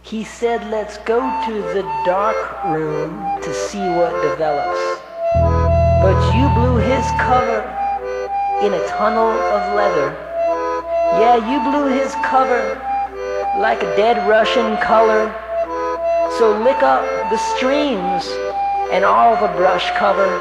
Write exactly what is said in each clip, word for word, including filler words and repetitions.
He said, let's go to the dark room to see what develops. But you blew his cover in a tunnel of leather. Yeah, you blew his cover like a dead Russian color. So lick up the streams and all the brush cover.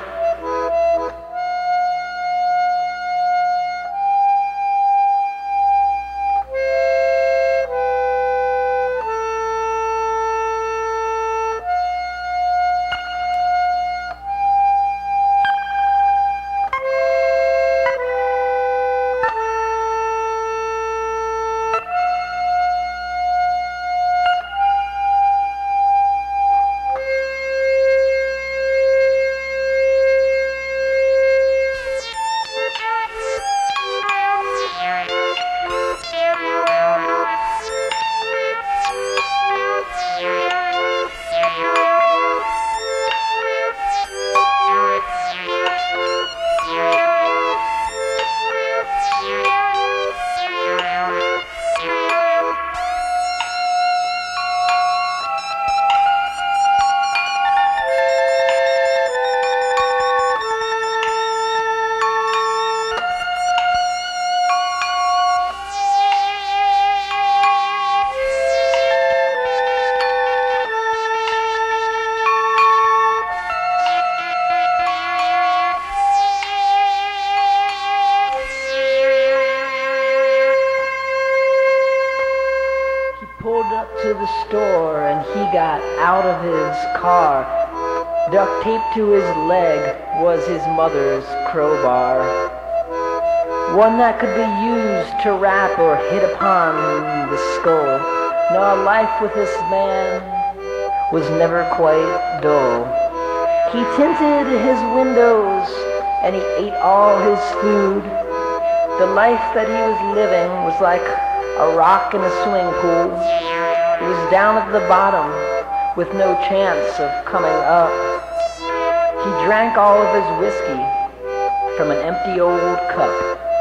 Pulled up to the store and he got out of his car. Duct taped to his leg was his mother's crowbar, one that could be used to rap or hit upon the skull. No, life with this man was never quite dull. He tinted his windows and he ate all his food. The life that he was living was like a rock in a swimming pool. It was down at the bottom with no chance of coming up. He drank all of his whiskey from an empty old cup.